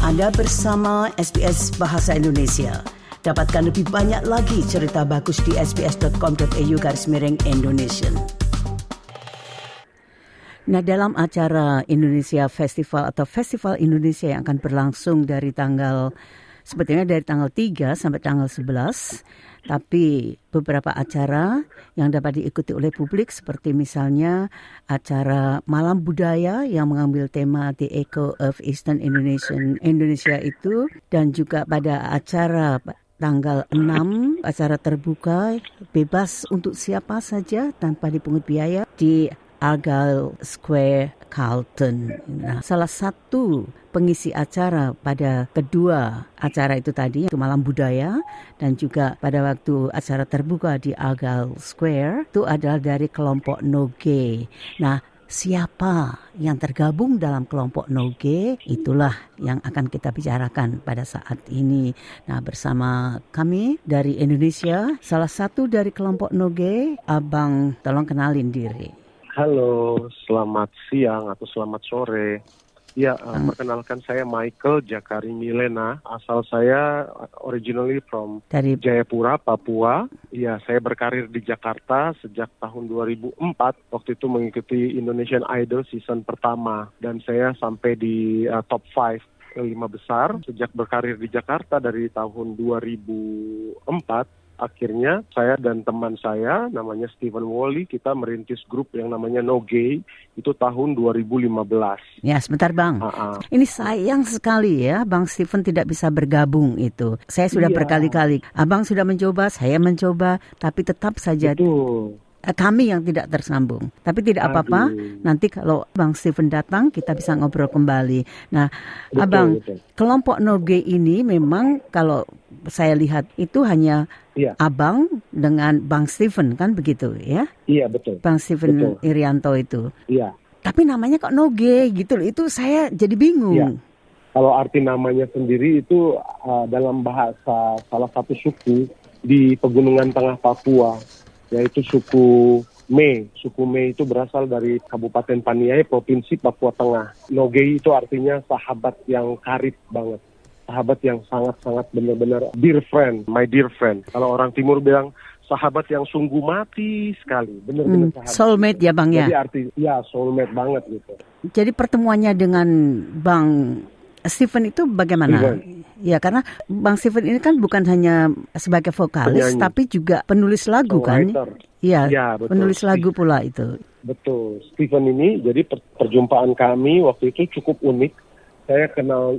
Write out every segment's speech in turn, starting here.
Anda bersama SBS Bahasa Indonesia. Dapatkan lebih banyak lagi cerita bagus di sbs.com.au/Indonesian. Nah, dalam acara Indonesia Festival atau Festival Indonesia yang akan berlangsung dari tanggal 3 sampai tanggal 11, tapi beberapa acara yang dapat diikuti oleh publik seperti misalnya acara Malam Budaya yang mengambil tema The Echo of Eastern Indonesia itu, dan juga pada acara tanggal 6, acara terbuka bebas untuk siapa saja tanpa dipungut biaya di Argyle Square, Carlton. Nah, salah satu pengisi acara pada kedua acara itu tadi, itu Malam Budaya, dan juga pada waktu acara terbuka di Argyle Square, itu adalah dari kelompok Noge. Nah, siapa yang tergabung dalam kelompok Noge, itulah yang akan kita bicarakan pada saat ini. Nah, bersama kami dari Indonesia, salah satu dari kelompok Noge, Abang, tolong kenalin diri. Halo, selamat siang atau selamat sore. Ya, perkenalkan saya Michael Jakari Milena. Asal saya originally from dari Jayapura, Papua. Ya, saya berkarir di Jakarta sejak tahun 2004. Waktu itu mengikuti Indonesian Idol season pertama. Dan saya sampai di top 5, 5 besar. Sejak berkarir di Jakarta dari tahun 2004. Akhirnya saya dan teman saya namanya Stephen Wally, kita merintis grup yang namanya No Gay itu tahun 2015. Ya, sebentar Bang. Ini sayang sekali ya Bang Stephen tidak bisa bergabung itu. Saya sudah berkali-kali. Abang sudah mencoba, saya mencoba, tapi tetap saja kami yang tidak tersambung. Tapi tidak apa-apa, nanti kalau Bang Stephen datang, kita bisa ngobrol kembali. Nah, Abang, kelompok No Gay ini memang kalau saya lihat itu hanya Abang dengan Bang Stephen, kan begitu ya? Iya, betul. Bang Stephen Irianto itu. Iya. Tapi namanya kok No Gay gitu loh, itu saya jadi bingung. Iya. Kalau arti namanya sendiri itu dalam bahasa salah satu suku di Pegunungan Tengah Papua, yaitu suku Me. Suku Me itu berasal dari Kabupaten Paniai, Provinsi Papua Tengah. No Gay itu artinya sahabat yang karib banget. Sahabat yang sangat-sangat benar-benar dear friend, my dear friend. Kalau orang Timur bilang sahabat yang sungguh mati sekali, benar-benar sahabat. Soulmate ya Bang ya? Jadi arti, ya soulmate banget gitu. Jadi pertemuannya dengan Bang Stephen itu bagaimana? Ya, karena Bang Stephen ini kan bukan hanya sebagai vokalis, tapi juga penulis lagu kan? Iya, betul. Penulis lagu pula itu. Betul. Stephen ini, jadi perjumpaan kami waktu itu cukup unik. Saya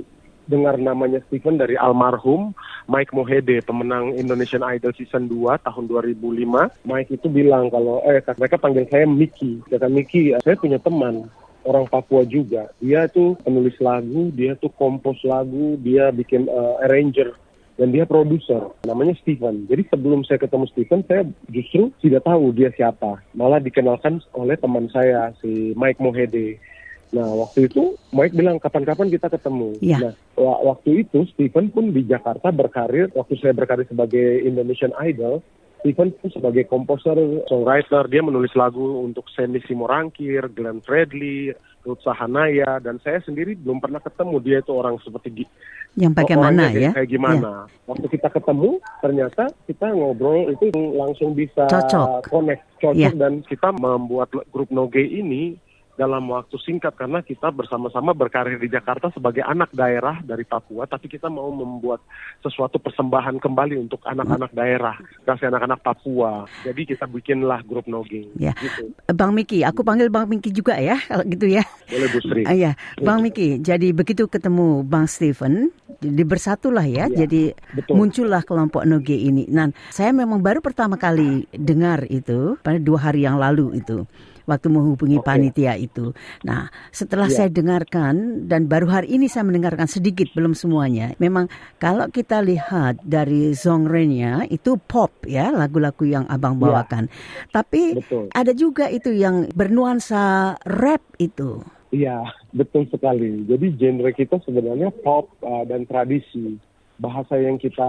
dengar namanya Stephen dari almarhum Mike Mohede, pemenang Indonesian Idol season 2 tahun 2005. Mike itu bilang kalau mereka panggil saya Mickey. Kata Mickey, saya punya teman orang Papua juga. Dia tuh penulis lagu, dia tuh kompos lagu, dia bikin arranger, dan dia produser. Namanya Stephen. Jadi sebelum saya ketemu Stephen, saya justru tidak tahu dia siapa. Malah dikenalkan oleh teman saya, si Mike Mohede. Nah, waktu itu Mike bilang kapan-kapan kita ketemu. Ya. Nah, waktu itu Stephen pun di Jakarta berkarir. Waktu saya berkarir sebagai Indonesian Idol, Stephen pun sebagai komposer, songwriter. Dia menulis lagu untuk Sandy Simorangkir, Glenn Fredly, Ruth Sahanaya, dan saya sendiri belum pernah ketemu dia itu orang seperti yang bagaimana ya? Kayak gimana? Ya. Waktu kita ketemu, ternyata kita ngobrol itu langsung bisa connect, dan kita membuat grup No Gay ini dalam waktu singkat karena kita bersama-sama berkarir di Jakarta sebagai anak daerah dari Papua, tapi kita mau membuat sesuatu persembahan kembali untuk anak-anak daerah, kasih anak-anak Papua. Jadi kita bikinlah grup No Gay. Ya. Gitu. Bang Miki, aku panggil Bang Miki juga ya, kalau gitu ya. Boleh Bu Sri. Ya, Bang Miki. Jadi begitu ketemu Bang Stephen, jadi bersatulah ya. Jadi muncullah kelompok No Gay ini. Nah, saya memang baru pertama kali dengar itu pada 2 hari yang lalu itu, waktu menghubungi panitia itu. Nah, setelah saya dengarkan, dan baru hari ini saya mendengarkan sedikit, belum semuanya. Memang kalau kita lihat dari genre-nya, itu pop ya, lagu-lagu yang Abang bawakan. Tapi ada juga itu yang bernuansa rap itu. Iya, betul sekali. Jadi genre kita sebenarnya pop dan tradisi. bahasa yang kita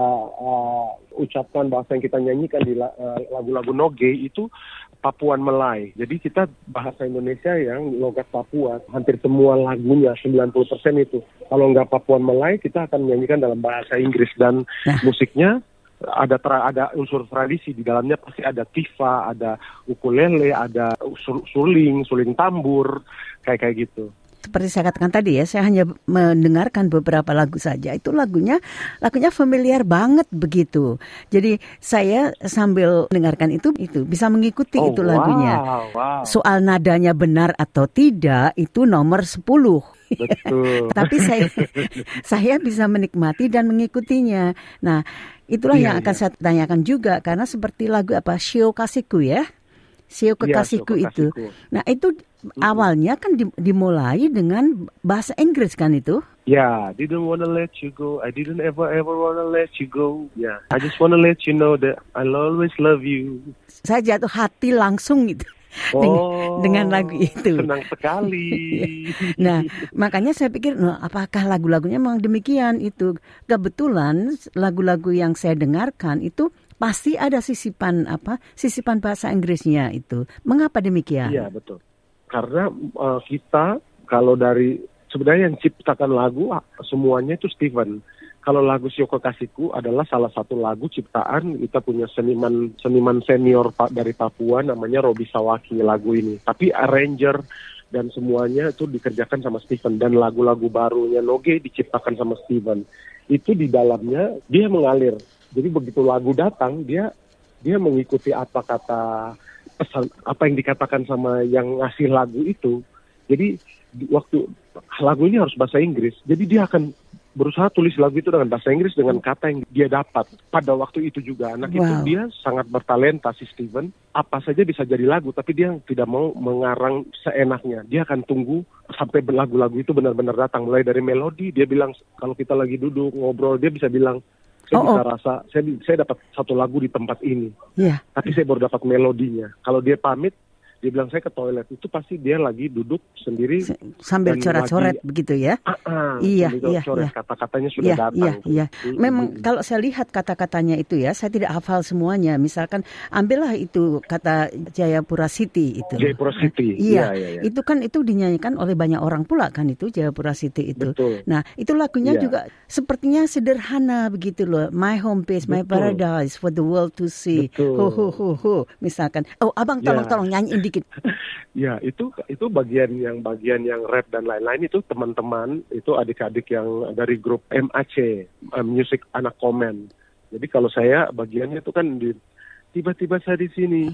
ucapkan, bahasa yang kita nyanyikan di lagu-lagu Noge itu Papuan Malay. Jadi kita bahasa Indonesia yang logat Papua, hampir semua lagunya 90% itu. Kalau nggak Papuan Malay, kita akan menyanyikan dalam bahasa Inggris, dan musiknya ada unsur tradisi di dalamnya. Pasti ada tifa, ada ukulele, ada suling tambur, kayak gitu. Seperti saya katakan tadi ya, saya hanya mendengarkan beberapa lagu saja. Itu lagunya familiar banget begitu. Jadi saya sambil mendengarkan itu bisa mengikuti itu lagunya. Wow. Soal nadanya benar atau tidak itu nomor 10. Betul. Tapi saya bisa menikmati dan mengikutinya. Nah, itulah yang akan saya tanyakan juga, karena seperti lagu Shio Kasihku ya. Shio Kekasihku itu. Nah, itu awalnya kan dimulai dengan bahasa Inggris kan itu? Yeah, didn't wanna let you go. I didn't ever wanna let you go. Yeah, I just wanna let you know that I'll always love you. Saya jatuh hati langsung gitu. Dengan lagu itu. Senang sekali. Nah, makanya saya pikir, apakah lagu-lagunya memang demikian itu? Kebetulan lagu-lagu yang saya dengarkan itu pasti ada sisipan bahasa Inggrisnya itu. Mengapa demikian? Iya, betul. Karena kita kalau dari sebenarnya yang ciptakan lagu semuanya itu Steven. Kalau lagu Shio Kekasihku adalah salah satu lagu ciptaan kita punya seniman senior dari Papua namanya Robi Sawaki lagu ini. Tapi arranger dan semuanya itu dikerjakan sama Steven, dan lagu-lagu barunya Noge diciptakan sama Steven. Itu di dalamnya dia mengalir. Jadi begitu lagu datang, dia mengikuti apa kata pesan, apa yang dikatakan sama yang ngasih lagu itu. Jadi waktu lagu ini harus bahasa Inggris, jadi dia akan berusaha tulis lagu itu dengan bahasa Inggris dengan kata yang dia dapat. Pada waktu itu juga anak itu dia sangat bertalenta si Steven. Apa saja bisa jadi lagu, tapi dia tidak mau mengarang seenaknya. Dia akan tunggu sampai lagu-lagu itu benar-benar datang. Mulai dari melodi, dia bilang kalau kita lagi duduk ngobrol, dia bisa bilang, saya bisa rasa, saya dapat satu lagu di tempat ini. Tapi saya baru dapat melodinya. Kalau dia pamit, dia bilang saya ke toilet, itu pasti dia lagi duduk sendiri sambil coret-coret begitu ya. Iya. Kata-katanya sudah datang. Iya. Memang kalau saya lihat kata-katanya itu ya, saya tidak hafal semuanya. Misalkan ambillah itu kata Jayapura City itu. Jayapura City. Iya. Itu kan itu dinyanyikan oleh banyak orang pula kan itu Jayapura City itu. Betul. Nah, itu lagunya juga sepertinya sederhana begitu loh. My home place, my paradise for the world to see. Ho. Misalkan, abang tolong nyanyiin dikit. Ya, itu bagian yang rap dan lain-lain itu teman-teman, itu adik-adik yang dari grup MAC, Music Anak Komen. Jadi kalau saya bagiannya itu kan tiba-tiba saya di sini,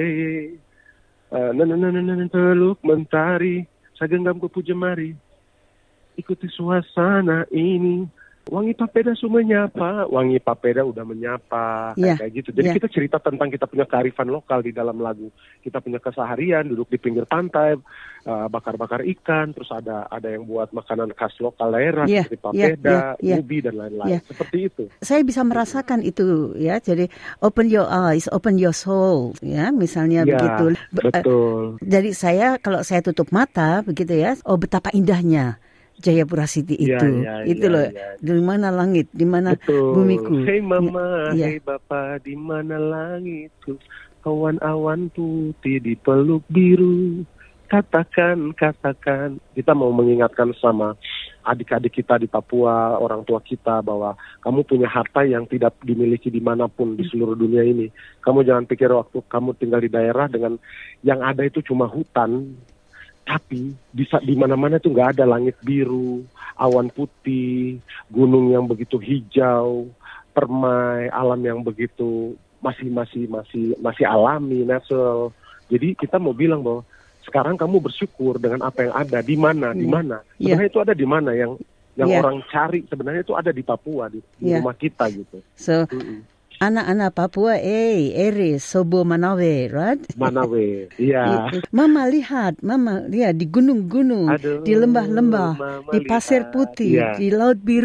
teluk mentari, saya genggam kupu jemari, ikuti suasana ini. Wangi papeda su menyapa, wangi papeda udah menyapa, kayak gitu. Jadi kita cerita tentang kita punya kearifan lokal di dalam lagu. Kita punya keseharian, duduk di pinggir pantai, bakar-bakar ikan, terus ada yang buat makanan khas lokal daerah seperti papeda, ubi dan lain-lain. Seperti itu. Saya bisa merasakan itu ya. Jadi open your eyes, open your soul, ya, misalnya begitu. Betul. Jadi kalau saya tutup mata begitu ya, betapa indahnya Jayapura City itu. Itu loh. Di mana langit, di mana bumiku. Hei mama, hei bapa, di mana langitku. Awan-awan putih di peluk biru. Katakan. Kita mau mengingatkan sama adik-adik kita di Papua, orang tua kita, bahwa kamu punya harta yang tidak dimiliki dimanapun di seluruh dunia ini. Kamu jangan pikir waktu kamu tinggal di daerah dengan yang ada itu cuma hutan. Tapi di mana-mana itu nggak ada langit biru, awan putih, gunung yang begitu hijau, permai, alam yang begitu masih alami, natural. Jadi kita mau bilang bahwa sekarang kamu bersyukur dengan apa yang ada di mana. Sebenarnya itu ada di mana yang orang cari, sebenarnya itu ada di Papua, di rumah kita gitu. So anak-anak Papua, Eris, Sobo Manawe, right? Manawe, iya. Mama lihat di gunung-gunung, di lembah-lembah, di pasir putih, di laut biru.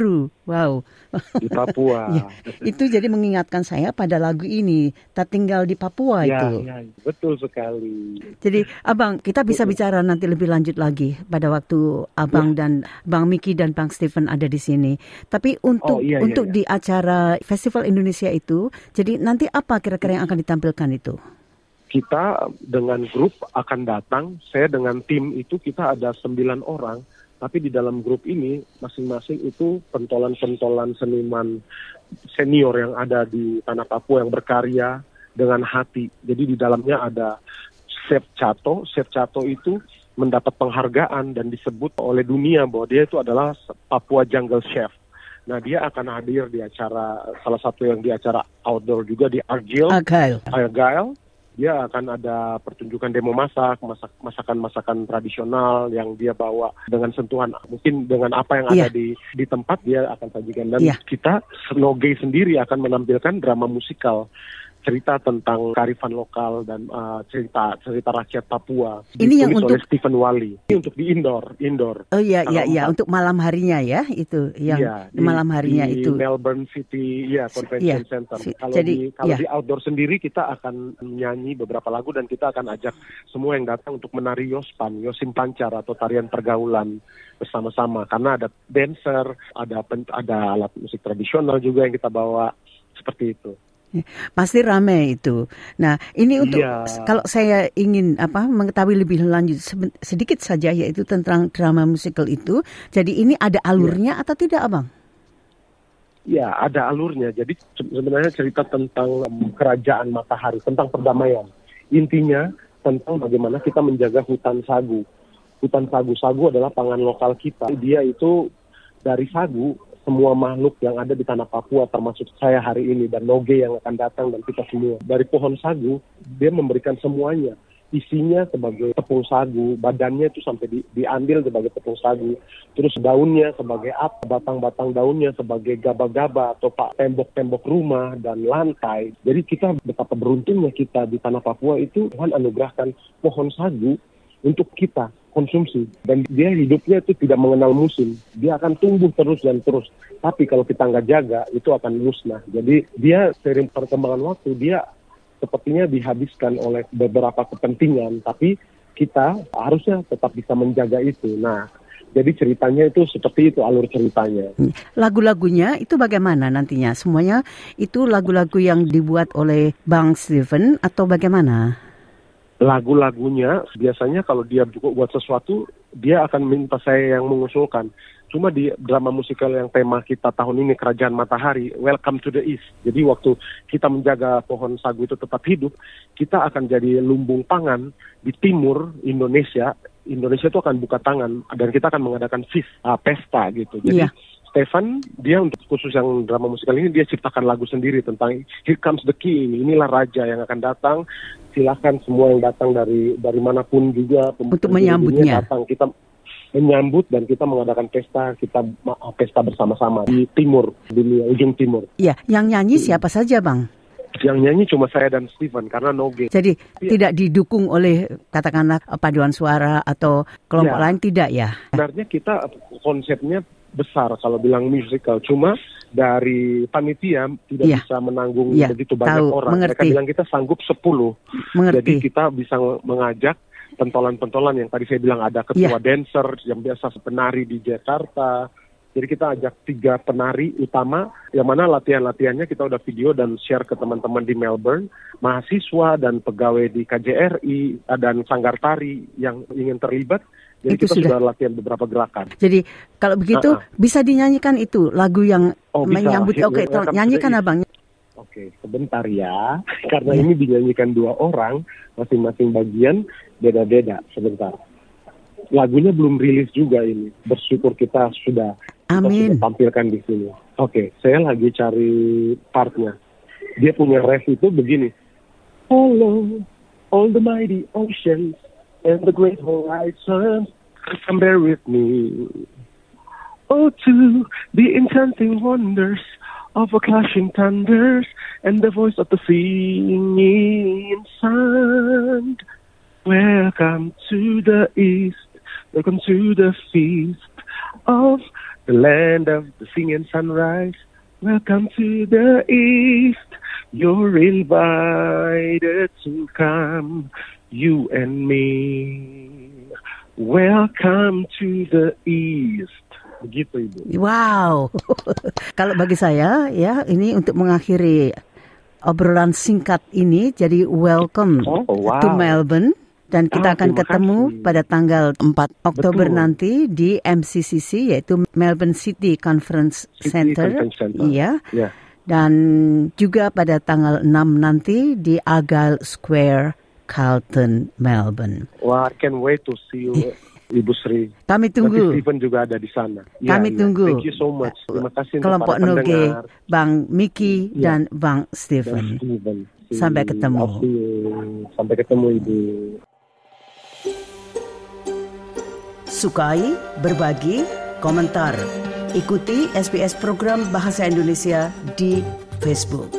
Wow. Di Papua. Ya, itu jadi mengingatkan saya pada lagu ini, Tak Tinggal di Papua itu. Ya, betul sekali. Jadi Abang, kita bisa bicara nanti lebih lanjut lagi pada waktu Abang dan Bang Miki dan Bang Stephen ada di sini. Tapi untuk di acara Festival Indonesia itu, jadi nanti apa kira-kira yang akan ditampilkan itu? Kita dengan grup akan datang, saya dengan tim itu kita ada 9 orang. Tapi di dalam grup ini, masing-masing itu pentolan-pentolan seniman senior yang ada di Tanah Papua yang berkarya dengan hati. Jadi di dalamnya ada Chef Chato. Chef Chato itu mendapat penghargaan dan disebut oleh dunia bahwa dia itu adalah Papua Jungle Chef. Nah, dia akan hadir di acara, salah satu yang di acara outdoor juga di Argyle. Dia akan ada pertunjukan demo masakan-masakan tradisional yang dia bawa dengan sentuhan mungkin dengan apa yang ada di tempat dia akan sajikan. Dan kita Noge sendiri akan menampilkan drama musikal cerita tentang kearifan lokal dan cerita rakyat Papua. Ini yang untuk oleh Stephen Wali. Ini untuk di indoor. Oh iya, untuk malam harinya ya itu yang malam harinya di itu. Melbourne City Convention Center. Kalau di outdoor sendiri kita akan menyanyi beberapa lagu dan kita akan ajak semua yang datang untuk menari Yosim Pancar atau tarian pergaulan bersama-sama karena ada dancer, ada alat musik tradisional juga yang kita bawa seperti itu. Pasti ramai itu. Nah, ini untuk kalau saya ingin mengetahui lebih lanjut sedikit saja yaitu tentang drama musikal itu. Jadi ini ada alurnya atau tidak, Abang? Ya, ada alurnya. Jadi sebenarnya cerita tentang kerajaan matahari, tentang perdamaian. Intinya tentang bagaimana kita menjaga hutan sagu. Hutan sagu adalah pangan lokal kita. Dia itu dari sagu. Semua makhluk yang ada di Tanah Papua termasuk saya hari ini dan Noge yang akan datang dan kita semua. Dari pohon sagu, dia memberikan semuanya. Isinya sebagai tepung sagu, badannya itu sampai diambil sebagai tepung sagu. Terus daunnya sebagai batang-batang daunnya sebagai gaba-gaba atau tembok-tembok rumah dan lantai. Jadi kita betapa beruntungnya kita di Tanah Papua itu Tuhan anugerahkan pohon sagu untuk kita konsumsi. Dan dia hidupnya itu tidak mengenal musim. Dia akan tumbuh terus dan terus. Tapi kalau kita nggak jaga, itu akan musnah. Jadi dia seiring perkembangan waktu, dia sepertinya dihabiskan oleh beberapa kepentingan. Tapi kita harusnya tetap bisa menjaga itu. Nah, jadi ceritanya itu seperti itu alur ceritanya. Lagu-lagunya itu bagaimana nantinya? Semuanya itu lagu-lagu yang dibuat oleh Bang Stephen atau bagaimana? Lagu-lagunya biasanya kalau dia buat sesuatu dia akan minta saya yang mengusulkan. Cuma di drama musikal yang tema kita tahun ini Kerajaan Matahari, Welcome to the East. Jadi waktu kita menjaga pohon sagu itu tetap hidup, kita akan jadi lumbung pangan di timur Indonesia. Indonesia itu akan buka tangan dan kita akan mengadakan pesta gitu. Jadi Stephen, dia untuk khusus yang drama musikal ini, dia ciptakan lagu sendiri tentang Here Comes the King, inilah raja yang akan datang. Silakan semua yang datang dari manapun juga untuk menyambutnya. Datang, kita menyambut dan kita mengadakan pesta bersama-sama di timur dunia, ujung timur. Iya, yang nyanyi siapa saja, Bang? Yang nyanyi cuma saya dan Stephen karena Noge. Jadi tidak didukung oleh katakanlah paduan suara atau kelompok lain, tidak ya? Sebenarnya kita konsepnya besar kalau bilang musical, cuma dari panitia tidak bisa menanggung begitu banyak orang. Mereka bilang kita sanggup 10. Jadi kita bisa mengajak pentolan-pentolan yang tadi saya bilang ada ketua dancer yang biasa penari di Jakarta. Jadi kita ajak 3 penari utama yang mana latihan-latihannya kita udah video dan share ke teman-teman di Melbourne, mahasiswa dan pegawai di KJRI dan sanggar tari yang ingin terlibat. Jadi itu kita sudah latihan beberapa gerakan. Jadi kalau begitu bisa dinyanyikan itu lagu yang menyambut. Oke, nyanyikan Abang. Oke, sebentar ya. Karena ini dinyanyikan 2 orang, masing-masing bagian beda-beda. Sebentar. Lagunya belum rilis juga ini. Bersyukur kita sudah tampilkan di sini. Oke, saya lagi cari partnya. Dia punya ref itu begini. Follow all the mighty oceans and the great horizons, come bear with me. Oh, to the enchanting wonders of a clashing thunders and the voice of the singing sun. Welcome to the east, welcome to the feast of the land of the singing sunrise. Welcome to the East. You're invited to come, you and me. Welcome to the East. Begitu, Ibu. Wow. Kalau bagi saya, ya, ini untuk mengakhiri obrolan singkat ini, jadi welcome to Melbourne. Dan kita akan ketemu pada tanggal 4 Oktober nanti di MCCC, yaitu Melbourne City Conference Center. Iya. Yeah. Dan juga pada tanggal 6 nanti di Argyle Square, Carlton, Melbourne. Wah, I can't wait to see you, Ibu Sri. Kami tunggu. Nanti Stephen juga ada di sana. Kami tunggu. Thank you so much. Terima kasih untuk kelompok para Noge, pendengar. Bang Mickey dan Bang Stephen. Sampai ketemu. Sampai ketemu, Ibu. Sukai, berbagi, komentar. Ikuti SBS program Bahasa Indonesia di Facebook.